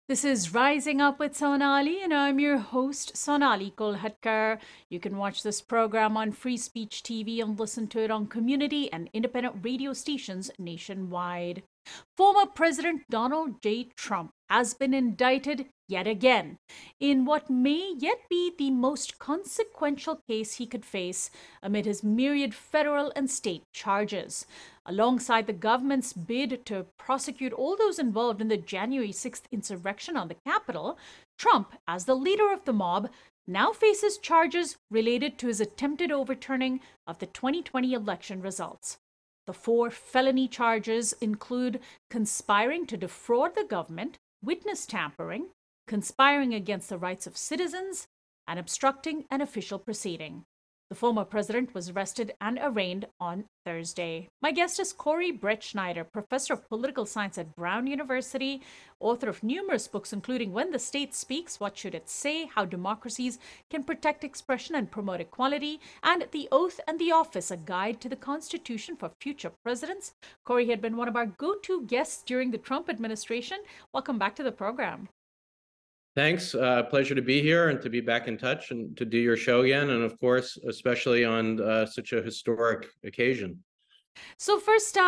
This is Rising Up with Sonali, and I'm your host, Sonali Kolhatkar. You can watch this program on Free Speech TV and listen to it on community and independent radio stations nationwide. Former President Donald J. Trump has been indicted yet again in what may yet be the most consequential case he could face amid his myriad federal and state charges. Alongside the government's bid to prosecute all those involved in the January 6th insurrection on the Capitol, Trump, as the leader of the mob, now faces charges related to his attempted overturning of the 2020 election results. The four felony charges include conspiring to defraud the government, witness tampering, conspiring against the rights of citizens, and obstructing an official proceeding. The former president was arrested and arraigned on Thursday. My guest is Corey Brettschneider, professor of political science at Brown University, author of numerous books, including When the State Speaks, What Should It Say, How Democracies Can Protect Expression and Promote Equality, and The Oath and the Office, A Guide to the Constitution for Future Presidents. Corey had been one of our go-to guests during the Trump administration. Welcome back to the program. Thanks. Pleasure to be here and to be back in touch and to do your show again. And of course, especially on such a historic occasion. So first,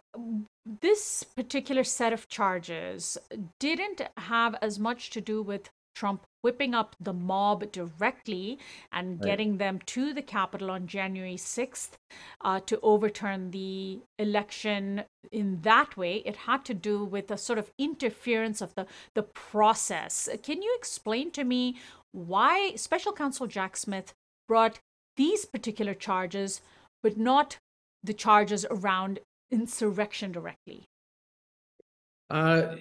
this particular set of charges didn't have as much to do with Trump whipping up the mob directly and Right. getting them to the Capitol on January 6th to overturn the election in that way. It had to do with a sort of interference of the process. Can you explain to me why Special Counsel Jack Smith brought these particular charges, but not the charges around insurrection directly? Uh,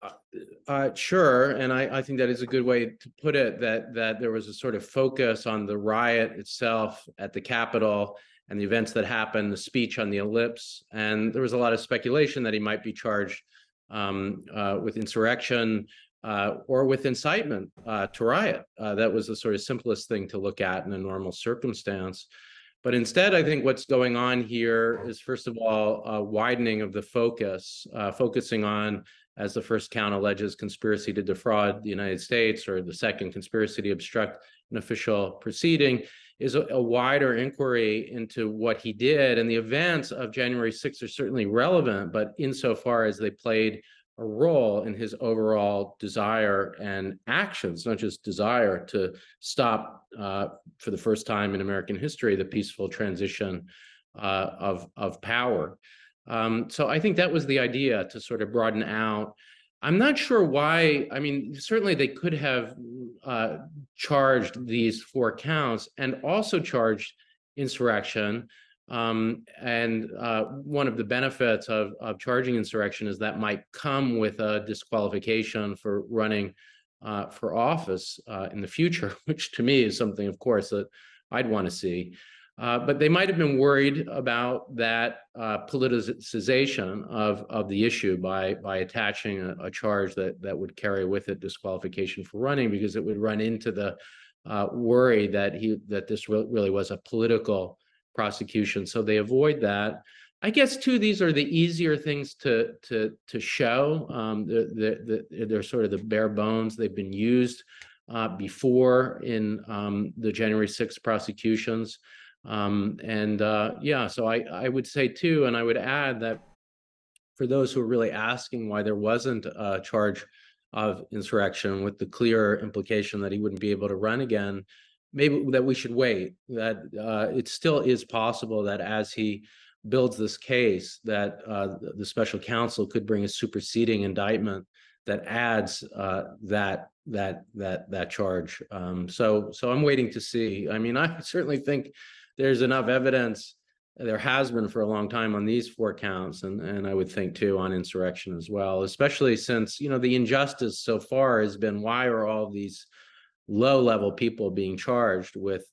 sure. And I think that is a good way to put it, that there was a sort of focus on the riot itself at the Capitol and the events that happened, the speech on the ellipse. And there was a lot of speculation that he might be charged with insurrection or with incitement to riot. That was the sort of simplest thing to look at in a normal circumstance. But instead, I think what's going on here is, first of all, a widening of the focus, focusing on, as the first count alleges, conspiracy to defraud the United States, or the second, conspiracy to obstruct an official proceeding, is a wider inquiry into what he did. And the events of January 6th are certainly relevant, but insofar as they played a role in his overall desire and actions, not just desire, to stop, for the first time in American history, the peaceful transition of power. So I think that was the idea, to sort of broaden out. I'm not sure why. I mean, certainly they could have charged these four counts and also charged insurrection. And one of the benefits of charging insurrection is that might come with a disqualification for running for office in the future, which to me is something, of course, that I'd want to see. But they might have been worried about that politicization of the issue by attaching a charge that would carry with it disqualification for running, because it would run into the worry that this really was a political prosecution. So they avoid that. I guess too, these are the easier things to show. They're sort of the bare bones. They've been used before in the January 6th prosecutions. So I would say too, and I would add that for those who are really asking why there wasn't a charge of insurrection, with the clear implication that he wouldn't be able to run again, maybe that we should wait, that it still is possible that as he builds this case, that the special counsel could bring a superseding indictment that adds that charge. So I'm waiting to see. I mean, I certainly think there's enough evidence. There has been for a long time on these four counts, and I would think too on insurrection as well, especially since, the injustice so far has been, why are all these low-level people being charged with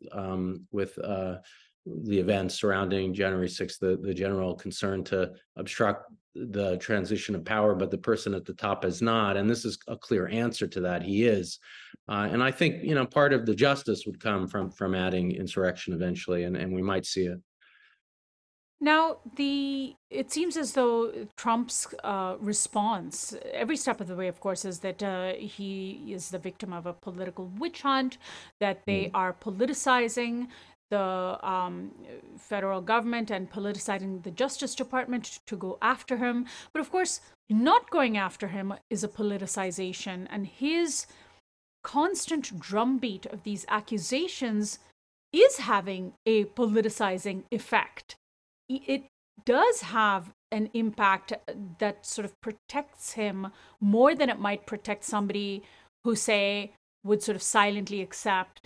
the events surrounding January 6th, the general concern to obstruct the transition of power, but the person at the top is not. And this is a clear answer to that. He is. And I think, part of the justice would come from adding insurrection eventually, and we might see it. Now, it seems as though Trump's response, every step of the way, of course, is that he is the victim of a political witch hunt, that they Mm. are politicizing the federal government and politicizing the Justice Department to go after him. But of course, not going after him is a politicization, and his constant drumbeat of these accusations is having a politicizing effect. It does have an impact that sort of protects him more than it might protect somebody who, say, would sort of silently accept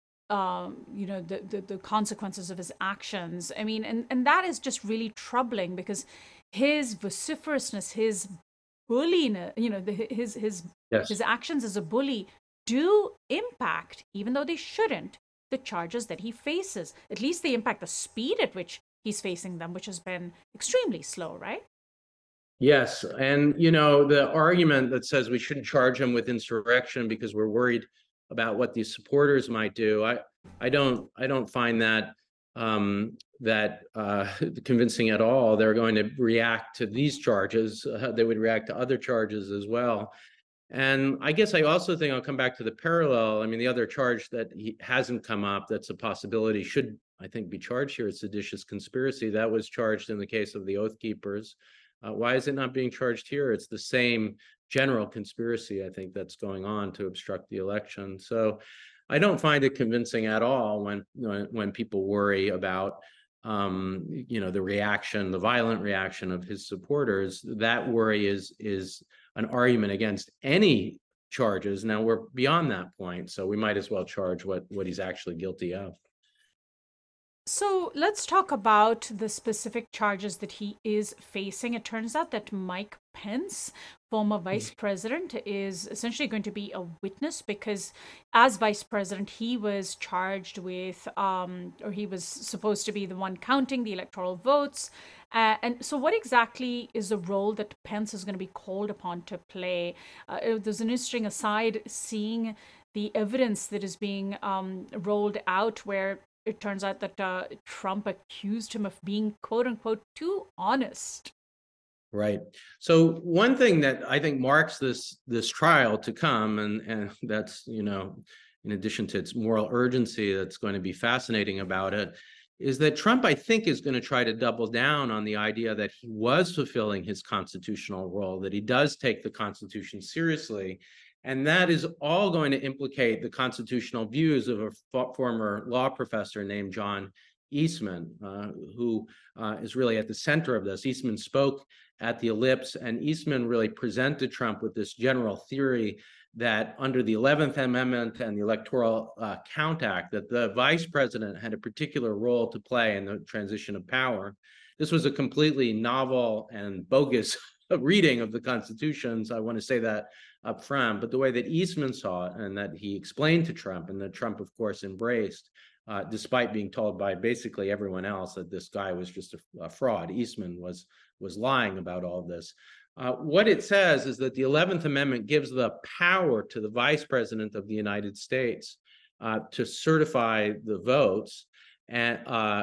the consequences of his actions. I mean, and that is just really troubling because his vociferousness, his bullying, his Yes. actions as a bully do impact, even though they shouldn't, the charges that he faces. At least they impact the speed at which he's facing them, which has been extremely slow, right? Yes, and the argument that says we shouldn't charge him with insurrection because we're worried about what these supporters might do. I don't find that convincing at all. They're going to react to these charges. They would react to other charges as well. And I guess I also think I'll come back to the parallel. I mean, the other charge that he hasn't come up, that's a possibility, should I think be charged here, is seditious conspiracy. That was charged in the case of the Oath Keepers. Why is it not being charged here? It's the same general conspiracy, I think, that's going on to obstruct the election. So I don't find it convincing at all when people worry about the reaction, the violent reaction of his supporters. That worry is an argument against any charges. Now we're beyond that point, so we might as well charge what he's actually guilty of. So let's talk about the specific charges that he is facing. It turns out that Mike Pence, former vice president, is essentially going to be a witness because, as vice president, he was charged with, or he was supposed to be the one counting the electoral votes. And so, what exactly is the role that Pence is going to be called upon to play? There's an interesting aside seeing the evidence that is being rolled out where it turns out that Trump accused him of being, quote unquote, too honest. Right. So one thing that I think marks this trial to come, and that's in addition to its moral urgency, that's going to be fascinating about it, is that Trump, I think, is going to try to double down on the idea that he was fulfilling his constitutional role, that he does take the Constitution seriously. And that is all going to implicate the constitutional views of a former law professor named John Eastman, who is really at the center of this. Eastman spoke at the Ellipse, and Eastman really presented Trump with this general theory that under the 11th Amendment and the Electoral Count Act, that the vice president had a particular role to play in the transition of power. This was a completely novel and bogus reading of the constitutions. I want to say that up front, but the way that Eastman saw it and that he explained to Trump, and that Trump, of course, embraced, despite being told by basically everyone else that this guy was just a fraud. Eastman was lying about all this. What it says is that the 11th Amendment gives the power to the vice president of the United States to certify the votes and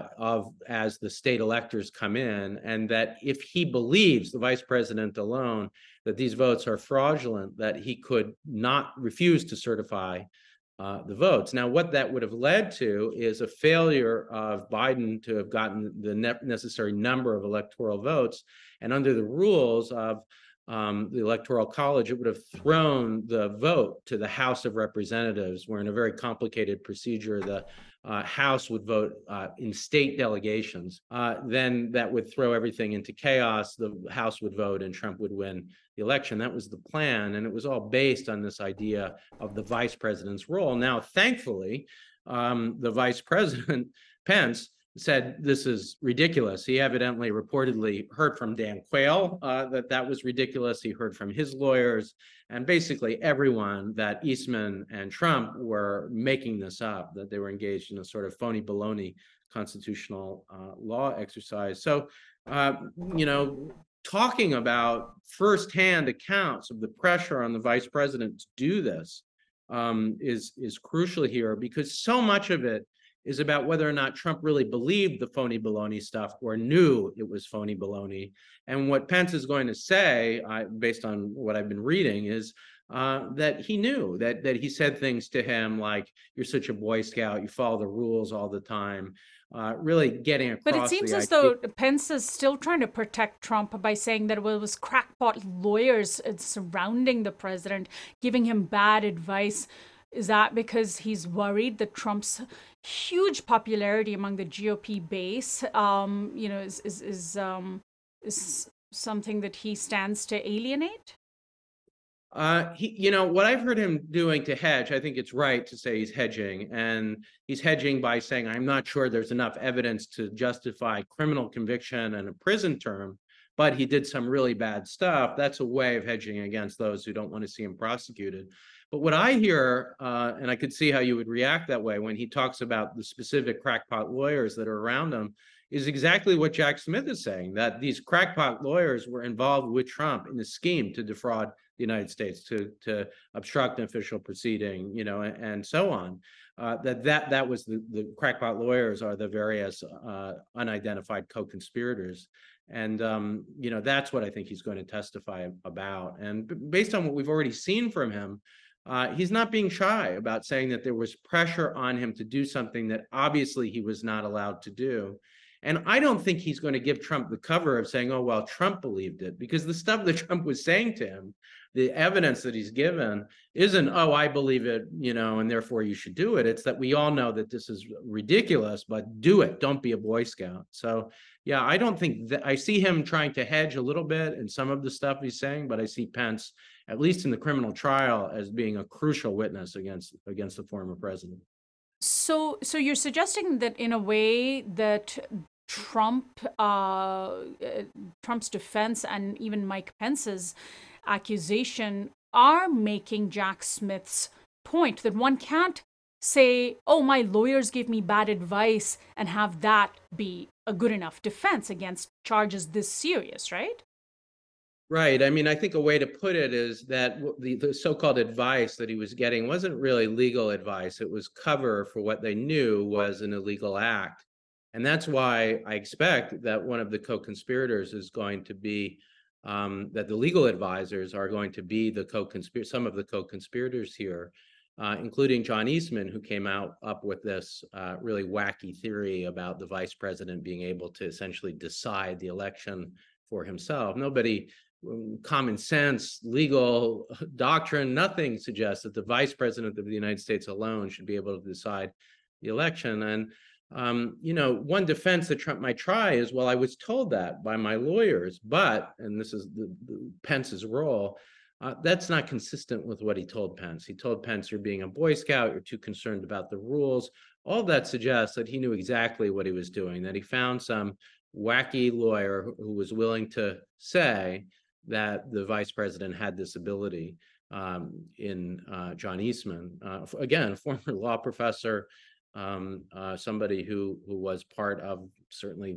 as the state electors come in, and that if he believes, the vice president alone, that these votes are fraudulent, that he could not refuse to certify the votes. Now, what that would have led to is a failure of Biden to have gotten the necessary number of electoral votes. And under the rules of the Electoral College, it would have thrown the vote to the House of Representatives, where in a very complicated procedure, the House would vote in state delegations. Then that would throw everything into chaos. The House would vote and Trump would win the election. That was the plan. And it was all based on this idea of the vice president's role. Now, thankfully, the vice president, Pence, said this is ridiculous. He evidently reportedly heard from Dan Quayle that was ridiculous. He heard from his lawyers and basically everyone that Eastman and Trump were making this up, that they were engaged in a sort of phony baloney constitutional law exercise. So, talking about firsthand accounts of the pressure on the vice president to do this is crucial here, because so much of it is about whether or not Trump really believed the phony baloney stuff or knew it was phony baloney. And what Pence is going to say, based on what I've been reading, is that he knew that he said things to him like, "You're such a Boy Scout, you follow the rules all the time," really getting across. But it seems as though Pence is still trying to protect Trump by saying that it was crackpot lawyers surrounding the president, giving him bad advice. Is that because he's worried that Trump's huge popularity among the GOP base, is something that he stands to alienate? What I've heard him doing to hedge, I think it's right to say he's hedging, and he's hedging by saying, "I'm not sure there's enough evidence to justify criminal conviction and a prison term, but he did some really bad stuff." That's a way of hedging against those who don't want to see him prosecuted. But what I hear, and I could see how you would react that way when he talks about the specific crackpot lawyers that are around him, is exactly what Jack Smith is saying, that these crackpot lawyers were involved with Trump in the scheme to defraud the United States, to obstruct an official proceeding, and so on. That was the crackpot lawyers are the various unidentified co-conspirators. And, that's what I think he's going to testify about. And based on what we've already seen from him, he's not being shy about saying that there was pressure on him to do something that obviously he was not allowed to do. And I don't think he's going to give Trump the cover of saying, "Oh, well, Trump believed it," because the stuff that Trump was saying to him, the evidence that he's given, isn't, "Oh, I believe it, and therefore you should do it." It's that we all know that this is ridiculous, but do it. Don't be a Boy Scout. So, yeah, I don't think that I see him trying to hedge a little bit in some of the stuff he's saying, but I see Pence, at least in the criminal trial, as being a crucial witness against the former president. So you're suggesting that in a way that Trump's defense and even Mike Pence's accusation are making Jack Smith's point that one can't say, "Oh, my lawyers gave me bad advice," and have that be a good enough defense against charges this serious, right? Right. I mean, I think a way to put it is that the so-called advice that he was getting wasn't really legal advice. It was cover for what they knew was an illegal act. And that's why I expect that one of the co-conspirators is going to be, that the legal advisors are going to be some of the co-conspirators here, including John Eastman, who came up with this really wacky theory about the vice president being able to essentially decide the election for himself. Nobody, common sense, legal doctrine, nothing suggests that the vice president of the United States alone should be able to decide the election. And one defense that Trump might try is, "Well, I was told that by my lawyers, but," and this is the Pence's role, that's not consistent with what he told Pence. He told Pence, "You're being a Boy Scout, you're too concerned about the rules." All that suggests that he knew exactly what he was doing, that he found some wacky lawyer who was willing to say that the vice president had this ability, in John Eastman. Again, former law professor, somebody who was part of certainly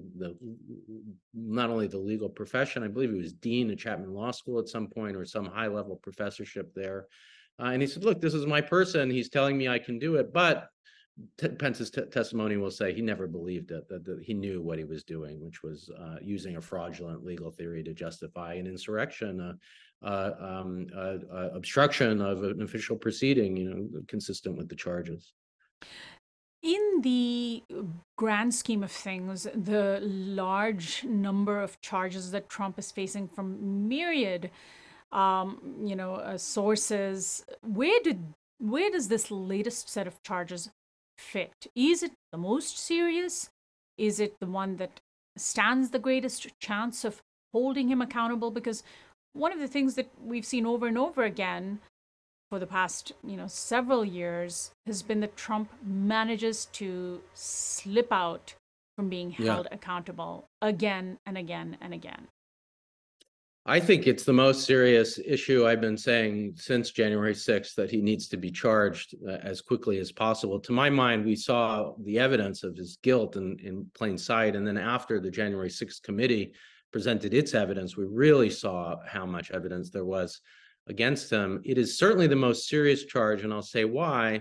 not only the legal profession. I believe he was dean of Chapman Law School at some point, or some high level professorship there. And he said, "Look, this is my person. He's telling me I can do it." But Pence's testimony will say he never believed it, that he knew what he was doing, which was using a fraudulent legal theory to justify an insurrection, obstruction of an official proceeding, consistent with the charges. In the grand scheme of things, the large number of charges that Trump is facing from myriad, sources, where does this latest set of charges fit? Is it the most serious? Is it the one that stands the greatest chance of holding him accountable? Because one of the things that we've seen over and over again for the past, several years has been that Trump manages to slip out from being held accountable again and again and again. I think it's the most serious issue. I've been saying since January 6th that he needs to be charged as quickly as possible. To my mind, we saw the evidence of his guilt in plain sight. And then after the January 6th committee presented its evidence, we really saw how much evidence there was against him. It is certainly the most serious charge, and I'll say why.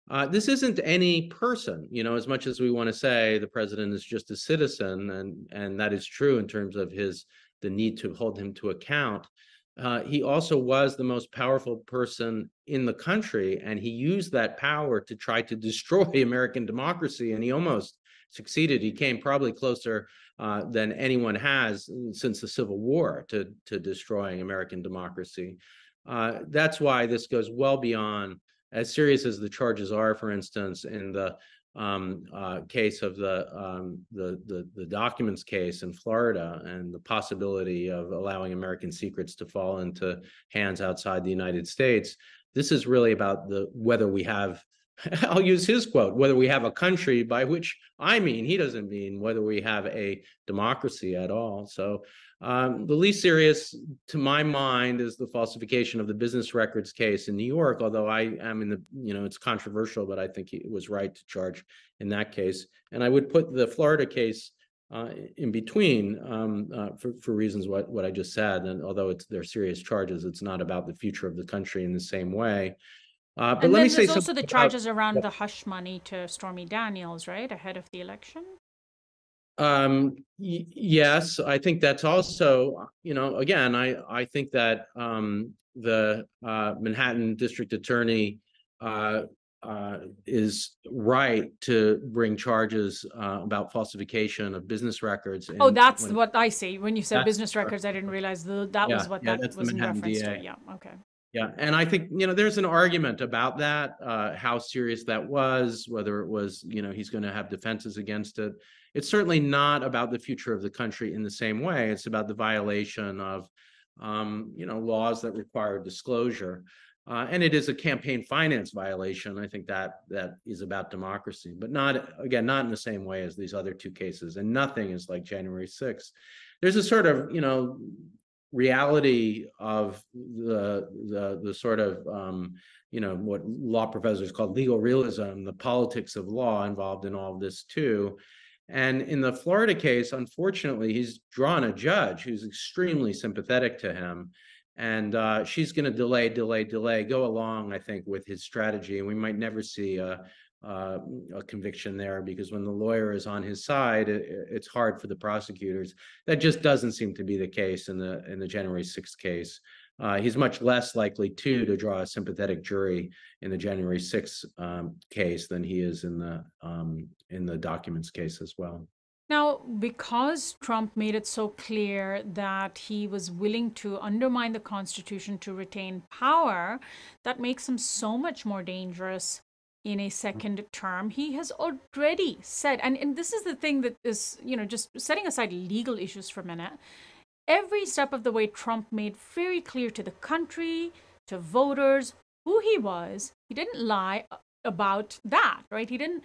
This isn't any person, as much as we want to say the president is just a citizen, and that is true in terms of the need to hold him to account. He also was the most powerful person in the country, and he used that power to try to destroy American democracy, and he almost succeeded. He came probably closer than anyone has since the Civil War to destroying American democracy. That's why this goes well beyond, as serious as the charges are, for instance, in the case of the documents case in Florida, and the possibility of allowing American secrets to fall into hands outside the United States. This is really about whether we have, I'll use his quote, whether we have a country, by which I mean, he doesn't mean whether we have a democracy at all. So the least serious, to my mind, is the falsification of the business records case in New York, although I am it's controversial, but I think it was right to charge in that case. And I would put the Florida case in between for reasons what I just said. And although they're serious charges, it's not about the future of the country in the same way. But and let then me say there's also the charges around the hush money to Stormy Daniels, right, ahead of the election. Yes, I think that's also, again, I think that the Manhattan District Attorney is right to bring charges about falsification of business records. Oh, that's what I say. When you said business records, I didn't realize that was what that was in reference to. Yeah, okay. Yeah, and I think, there's an argument about that, how serious that was, whether it was, he's going to have defenses against it. It's certainly not about the future of the country in the same way. It's about the violation of, laws that require disclosure. And it is a campaign finance violation. I think that is about democracy, but not in the same way as these other two cases. And nothing is like January 6th. There's a sort of, reality of the sort of what law professors call legal realism, the politics of law involved in all of this too. And in the Florida case, unfortunately, he's drawn a judge who's extremely sympathetic to him, and she's going to delay, go along, I think, with his strategy, and we might never see a conviction there, because when the lawyer is on his side, it's hard for the prosecutors. That just doesn't seem to be the case in the January 6th case. He's much less likely to draw a sympathetic jury in the January 6th case than he is in the documents case as well. Now, because Trump made it so clear that he was willing to undermine the Constitution to retain power, that makes him so much more dangerous in a second term. He has already said, and this is the thing that is, just setting aside legal issues for a minute, every step of the way Trump made very clear to the country, to voters, who he was. He didn't lie about that, right? He didn't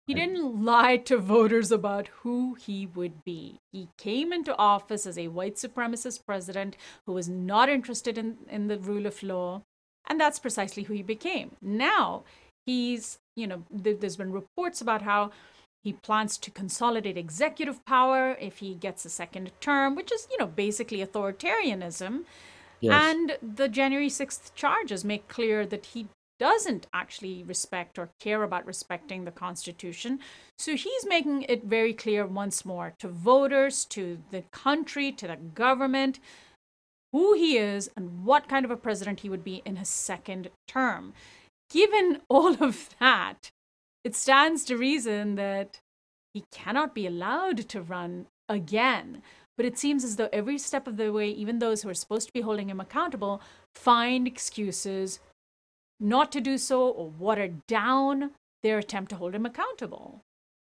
lie to voters about who he would be. He came into office as a white supremacist president who was not interested in the rule of law, and that's precisely who he became. Now, he's, there's been reports about how he plans to consolidate executive power if he gets a second term, which is, basically authoritarianism. Yes. And the January 6th charges make clear that he doesn't actually respect or care about respecting the Constitution. So he's making it very clear once more to voters, to the country, to the government, who he is and what kind of a president he would be in his second term. Given all of that, it stands to reason that he cannot be allowed to run again. But it seems as though every step of the way, even those who are supposed to be holding him accountable, find excuses not to do so or water down their attempt to hold him accountable.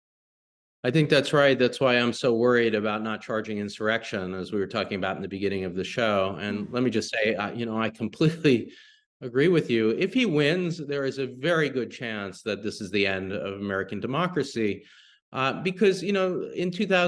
I think that's right. That's why I'm so worried about not charging insurrection, as we were talking about in the beginning of the show. And let me just say, I completely agree with you. If he wins, there is a very good chance that this is the end of American democracy. Because, in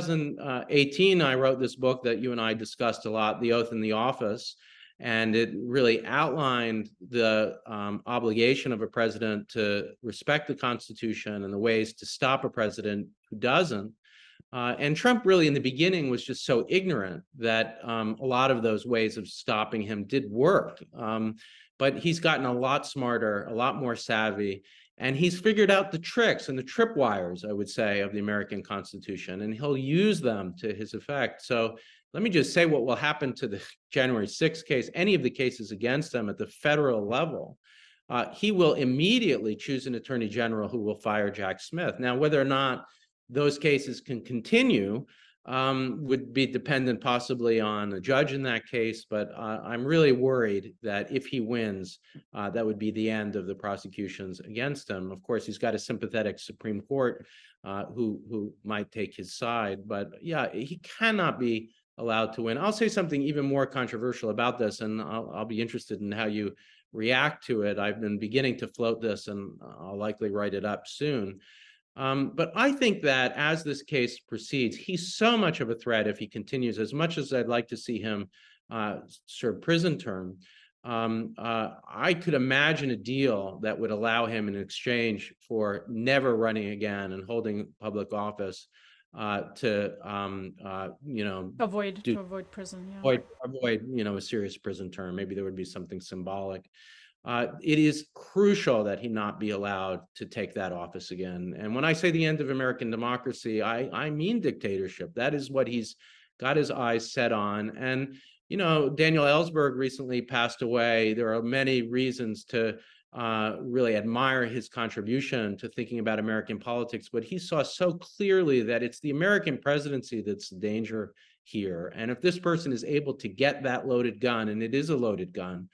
2018, I wrote this book that you and I discussed a lot, The Oath in the Office, and it really outlined the obligation of a president to respect the Constitution and the ways to stop a president who doesn't. And Trump really in the beginning was just so ignorant that a lot of those ways of stopping him did work. but he's gotten a lot smarter, a lot more savvy, and he's figured out the tricks and the tripwires, I would say, of the American Constitution, and he'll use them to his effect. So let me just say what will happen to the January 6th case, any of the cases against him at the federal level. He will immediately choose an attorney general who will fire Jack Smith. Now, whether or not those cases can continue would be dependent possibly on a judge in that case, but I'm really worried that if he wins, that would be the end of the prosecutions against him. Of course, he's got a sympathetic Supreme Court who might take his side, but yeah, he cannot be allowed to win. I'll say something even more controversial about this, and I'll be interested in how you react to it. I've been beginning to float this, and I'll likely write it up soon. But I think that as this case proceeds, he's so much of a threat if he continues, as much as I'd like to see him serve prison term. I could imagine a deal that would allow him in exchange for never running again and holding public office to avoid prison. Yeah. Avoid a serious prison term. Maybe there would be something symbolic. It is crucial that he not be allowed to take that office again. And when I say the end of American democracy, I mean dictatorship. That is what he's got his eyes set on. And, Daniel Ellsberg recently passed away. There are many reasons to really admire his contribution to thinking about American politics, but he saw so clearly that it's the American presidency that's the danger here. And if this person is able to get that loaded gun, and it is a loaded gun,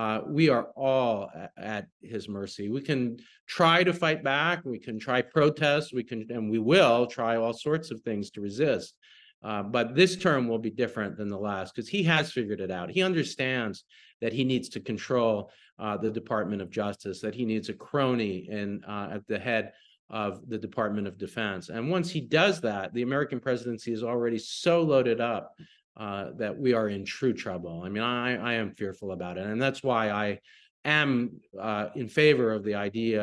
we are all at his mercy. We can try to fight back. We can try protest. And we will try all sorts of things to resist. But this term will be different than the last because he has figured it out. He understands that he needs to control the Department of Justice, that he needs a crony at the head of the Department of Defense. And once he does that, the American presidency is already so loaded up that we are in true trouble. I mean, I am fearful about it. And that's why I am in favor of the idea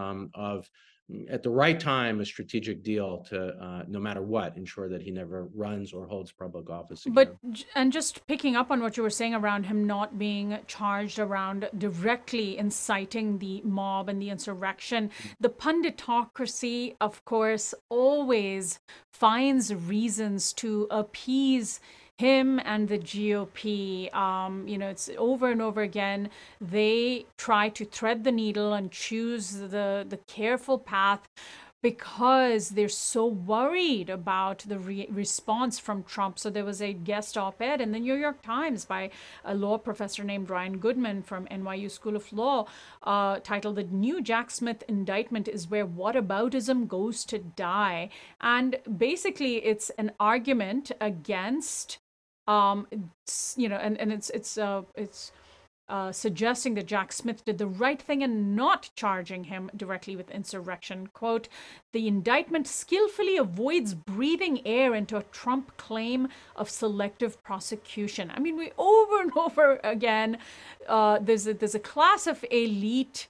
of, at the right time, a strategic deal to, no matter what, ensure that he never runs or holds public office again. And just picking up on what you were saying around him not being charged around directly inciting the mob and the insurrection, the punditocracy, of course, always finds reasons to appease him and the GOP. It's over and over again. They try to thread the needle and choose the careful path because they're so worried about the response from Trump. So there was a guest op-ed in the New York Times by a law professor named Ryan Goodman from NYU School of Law, titled "The New Jack Smith Indictment is Where Whataboutism Goes to Die." And basically it's an argument against it's suggesting that Jack Smith did the right thing in not charging him directly with insurrection. Quote, "The indictment skillfully avoids breathing air into a Trump claim of selective prosecution." I mean, we over and over again, there's a class of elite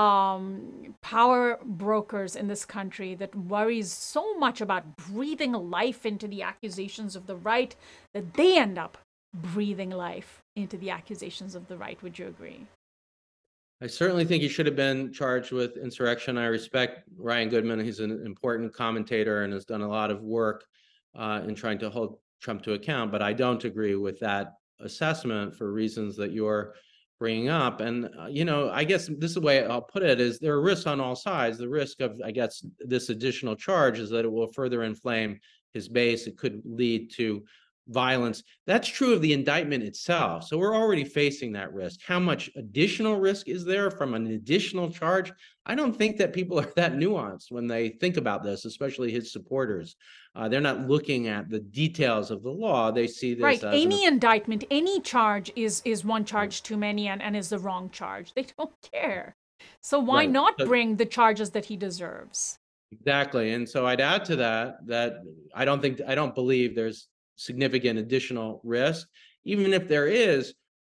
power brokers in this country that worries so much about breathing life into the accusations of the right that they end up breathing life into the accusations of the right. Would you agree? I certainly think he should have been charged with insurrection. I respect Ryan Goodman. He's an important commentator and has done a lot of work in trying to hold Trump to account, but I don't agree with that assessment for reasons that you're bringing up. And, I guess this is the way I'll put it, is there are risks on all sides. The risk of, I guess, this additional charge is that it will further inflame his base. It could lead to violence. That's true of the indictment itself. So we're already facing that risk. How much additional risk is there from an additional charge? I don't think that people are that nuanced when they think about this, especially his supporters. They're not looking at the details of the law. They see this right. as Any indictment, any charge is one charge too many and is the wrong charge. They don't care. So why not bring the charges that he deserves? Exactly. And so I'd add to that I don't believe there's significant additional risk. Even if there is,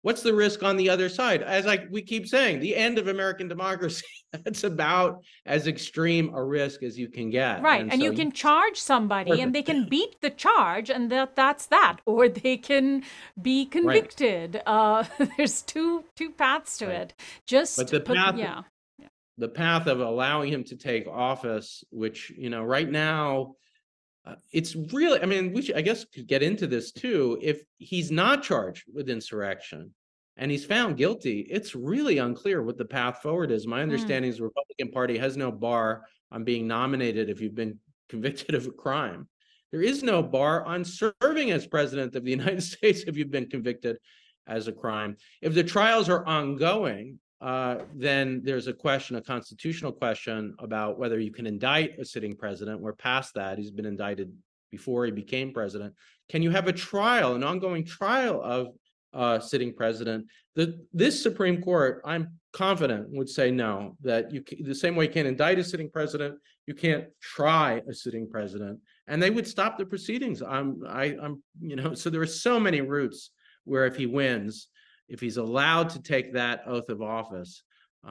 what's the risk on the other side? As we keep saying, the end of American democracy. That's about as extreme a risk as you can get. Right. And so you can charge somebody and they perfect. can beat the charge, and that's that. Or they can be Right, convicted. There's two paths to right. it. Just But the put, path yeah. the path of allowing him to take office, which, right now, it's really, I mean, I guess could get into this too. If he's not charged with insurrection and he's found guilty, it's really unclear what the path forward is. My Mm. understanding is the Republican Party has no bar on being nominated if you've been convicted of a crime. There is no bar on serving as president of the United States if you've been convicted as a crime. If the trials are ongoing, then there's a constitutional question about whether you can indict a sitting president. We're past that. He's been indicted before he became president. Can you have a trial, an ongoing trial of sitting president? This Supreme Court, I'm confident, would say no, that the same way you can't indict a sitting president, you can't try a sitting president, and they would stop the proceedings. So there are so many routes where if he wins, if he's allowed to take that oath of office,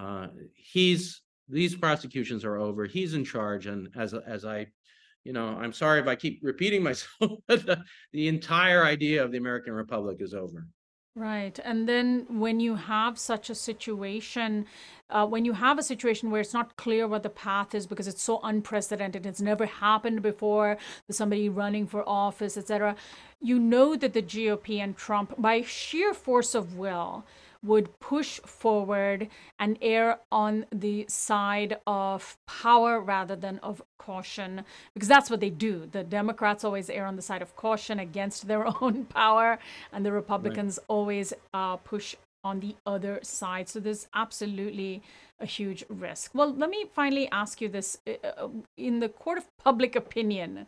these prosecutions are over. He's in charge, and as I'm sorry if I keep repeating myself, but the entire idea of the American Republic is over. Right. And then when you have such a situation, when you have a situation where it's not clear what the path is because it's so unprecedented, it's never happened before, there's somebody running for office, etc., you know that the GOP and Trump, by sheer force of will, would push forward and err on the side of power rather than of caution, because that's what they do. The Democrats always err on the side of caution against their own power, and the Republicans always push on the other side. So there's absolutely a huge risk. Well, let me finally ask you this. In the court of public opinion,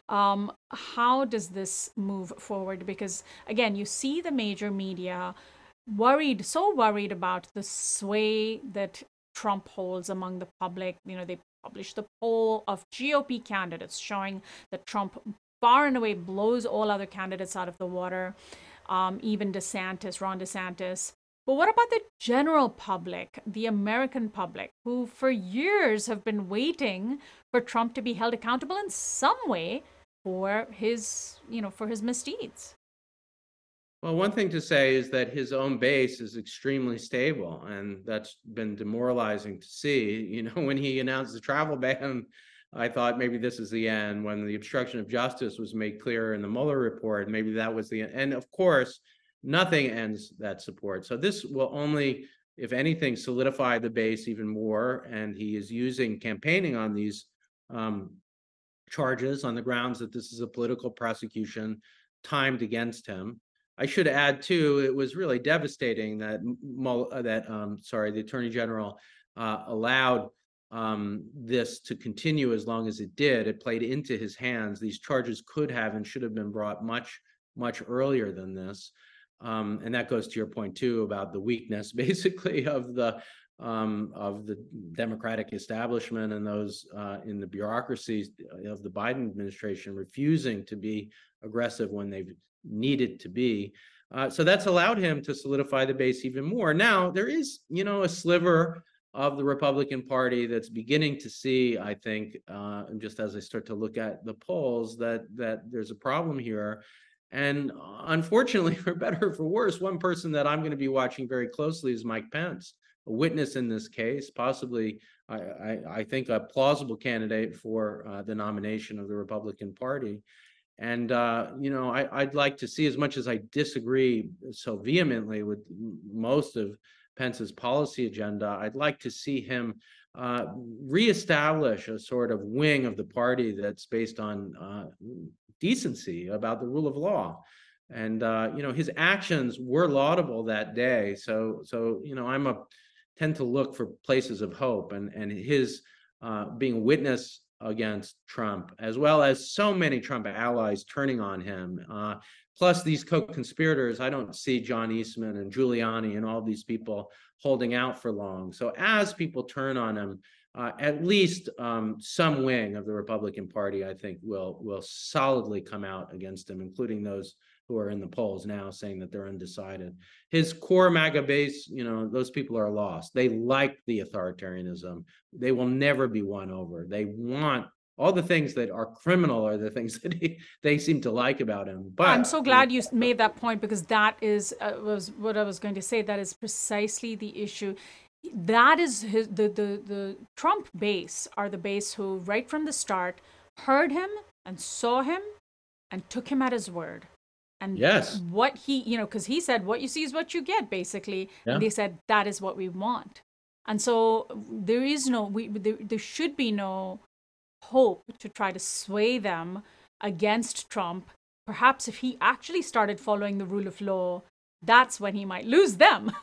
how does this move forward? Because again, you see the major media so worried about the sway that Trump holds among the public. They published the poll of GOP candidates showing that Trump far and away blows all other candidates out of the water, even Ron DeSantis. But what about the general public, the American public, who for years have been waiting for Trump to be held accountable in some way for his misdeeds? Well, one thing to say is that his own base is extremely stable, and that's been demoralizing to see. When he announced the travel ban, I thought maybe this is the end. When the obstruction of justice was made clear in the Mueller report, maybe that was the end. And of course, nothing ends that support. So this will only, if anything, solidify the base even more. And he is using campaigning on these charges on the grounds that this is a political prosecution timed against him. I should add too, it was really devastating that the Attorney General allowed this to continue as long as it did. It played into his hands. These charges could have and should have been brought much, much earlier than this. And that goes to your point too about the weakness, basically, of the Democratic establishment and those in the bureaucracies of the Biden administration refusing to be aggressive when they've needed to be. So that's allowed him to solidify the base even more. Now, there is, a sliver of the Republican Party that's beginning to see, I think, just as I start to look at the polls, that there's a problem here. And unfortunately, for better or for worse, one person that I'm going to be watching very closely is Mike Pence, a witness in this case, possibly, I think, a plausible candidate for the nomination of the Republican Party. And, I'd like to see, as much as I disagree so vehemently with most of Pence's policy agenda, I'd like to see him reestablish a sort of wing of the party that's based on decency, about the rule of law. And, his actions were laudable that day. So I tend to look for places of hope, and his being a witness against Trump, as well as so many Trump allies turning on him. Plus these co-conspirators, I don't see John Eastman and Giuliani and all these people holding out for long. So as people turn on him, at least some wing of the Republican Party, I think, will solidly come out against him, including those who are in the polls now saying that they're undecided. His core MAGA base, those people are lost. They like the authoritarianism. They will never be won over. They want all the things that are criminal are the things that they seem to like about him. I'm But so glad you made that point, because that is was what I was going to say. That is precisely the issue. That is the Trump base are the base who right from the start heard him and saw him and took him at his word. And yes, what he, because he said, what you see is what you get, basically. yeah. And they said, that is what we want. And so there is there should be no hope to try to sway them against Trump. Perhaps if he actually started following the rule of law, that's when he might lose them.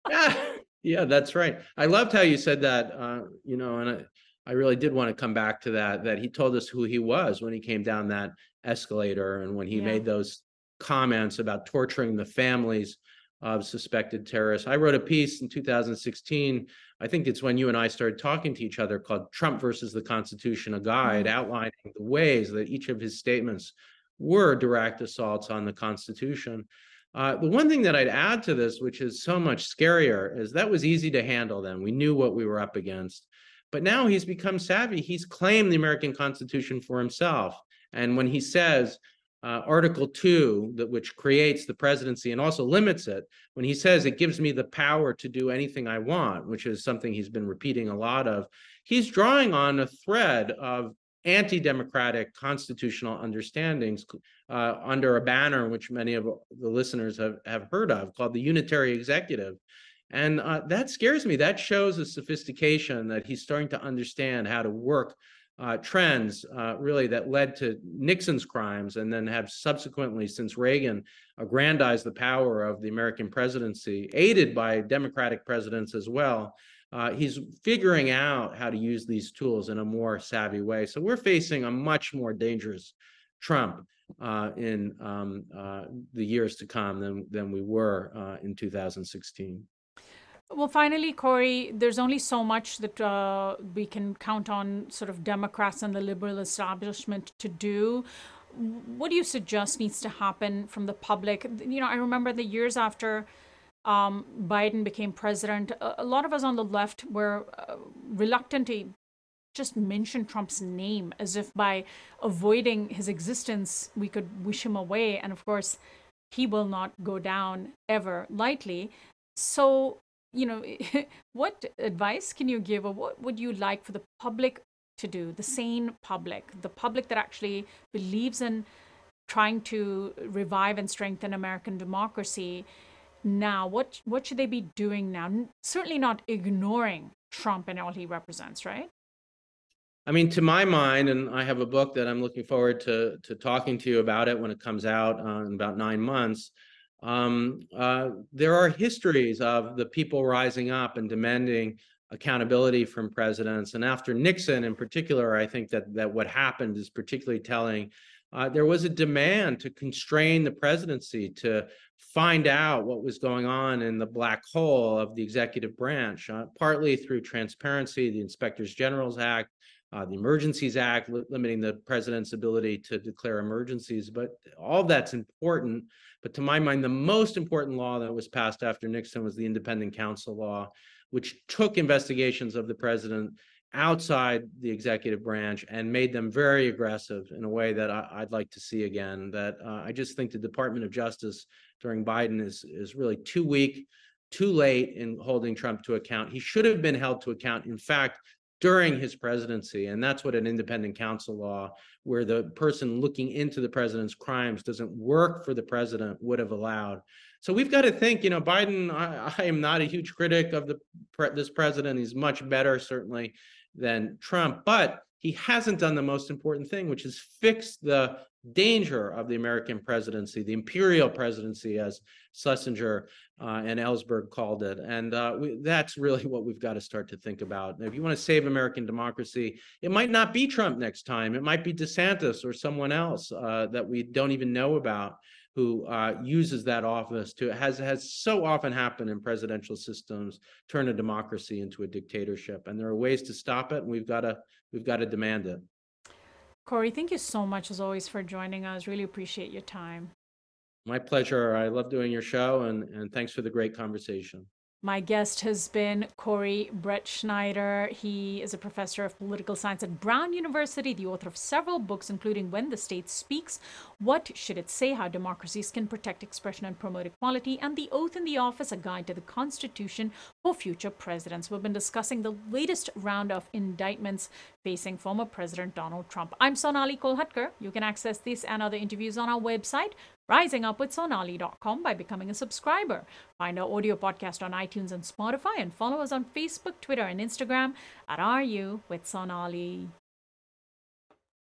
Yeah, that's right. I loved how you said that, and I really did want to come back to that he told us who he was when he came down that escalator and when he made those comments about torturing the families of suspected terrorists. I wrote a piece in 2016. I think it's when you and I started talking to each other, called Trump versus the Constitution, a guide outlining the ways that each of his statements were direct assaults on the Constitution. The one thing that I'd add to this, which is so much scarier, is that was easy to handle then. We knew what we were up against. But now he's become savvy. He's claimed the American Constitution for himself. And when he says Article 2, which creates the presidency and also limits it, when he says it gives me the power to do anything I want, which is something he's been repeating a lot of, he's drawing on a thread of anti-democratic constitutional understandings under a banner which many of the listeners have heard of, called the unitary executive. And that scares me. That shows a sophistication that he's starting to understand how to work trends really that led to Nixon's crimes and then have subsequently, since Reagan, aggrandized the power of the American presidency, aided by Democratic presidents as well. He's figuring out how to use these tools in a more savvy way. So we're facing a much more dangerous Trump in the years to come than we were in 2016. Well, finally, Corey, there's only so much that we can count on sort of Democrats and the liberal establishment to do. What do you suggest needs to happen from the public? I remember the years after Biden became president, a lot of us on the left were reluctant to just mention Trump's name, as if by avoiding his existence, we could wish him away. And of course, he will not go down ever lightly. So, what advice can you give, or what would you like for the public to do, the sane public, the public that actually believes in trying to revive and strengthen American democracy now? What should they be doing now? Certainly not ignoring Trump and all he represents, right? I mean, to my mind, and I have a book that I'm looking forward to talking to you about it when it comes out in about 9 months. There are histories of the people rising up and demanding accountability from presidents. And after Nixon in particular, I think that what happened is particularly telling. There was a demand to constrain the presidency, to find out what was going on in the black hole of the executive branch, partly through transparency, the Inspectors General's Act, the Emergencies Act, limiting the president's ability to declare emergencies. But all that's important. But to my mind, the most important law that was passed after Nixon was the Independent Counsel Law, which took investigations of the president outside the executive branch and made them very aggressive in a way that I'd like to see again. That I just think the Department of Justice during Biden is really too weak, too late in holding Trump to account. He should have been held to account, in fact, during his presidency. And that's what an independent counsel law, where the person looking into the president's crimes doesn't work for the president, would have allowed. So we've got to think, Biden, I am not a huge critic of this president. He's much better, certainly, than Trump, but he hasn't done the most important thing, which is fix the danger of the American presidency, the imperial presidency, as Schlesinger and Ellsberg called it. And that's really what we've got to start to think about. If you want to save American democracy, it might not be Trump next time. It might be DeSantis or someone else that we don't even know about, who uses that office to, has so often happened in presidential systems, turn a democracy into a dictatorship. And there are ways to stop it, and we've got to demand it. Corey, thank you so much, as always, for joining us. Really appreciate your time. My pleasure. I love doing your show, and thanks for the great conversation. My guest has been Corey Brettschneider. He is a professor of political science at Brown University, the author of several books, including When the State Speaks, What Should It Say, How Democracies Can Protect Expression and Promote Equality, and The Oath in the Office, A Guide to the Constitution for Future Presidents. We've been discussing the latest round of indictments facing former President Donald Trump. I'm Sonali Kolhatkar. You can access this and other interviews on our website, risingupwithsonali.com, by becoming a subscriber. Find our audio podcast on iTunes and Spotify, and follow us on Facebook, Twitter, and Instagram at RU with Sonali.